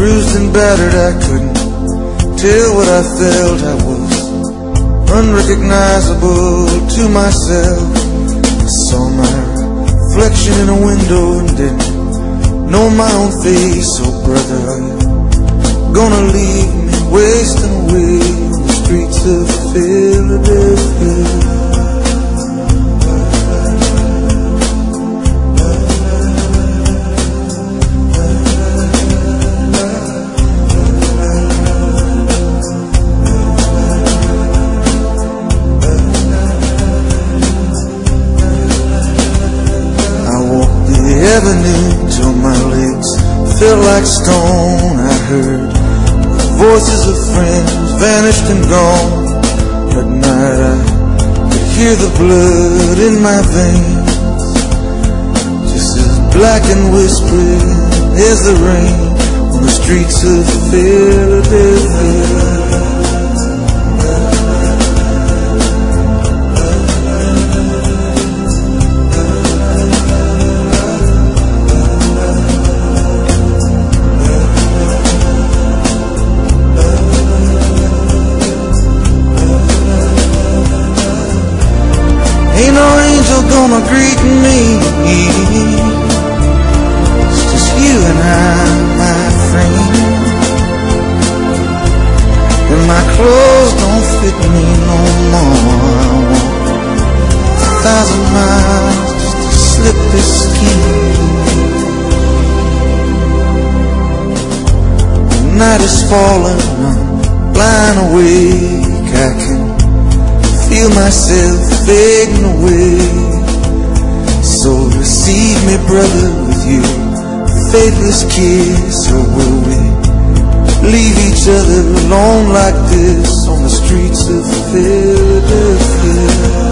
bruised and battered, I couldn't tell what I felt. I was unrecognizable to myself. I saw my reflection in a window and didn't know my own face. Oh brother, are you gonna leave me wasting away on the streets of Philadelphia? Till my legs felt like stone. I heard the voices of friends vanished and gone. At night I could hear the blood in my veins, just as black and whispering as the rain on the streets of Philadelphia. Ain't no angel gonna greet me. It's just you and I, my friend. And my clothes don't fit me no more. I walk 1,000 miles just to slip this skin. The night is falling, I'm blind awake. I can feel myself fading away. So receive me, brother, with your faithless kiss. Or will we leave each other alone like this on the streets of Philadelphia?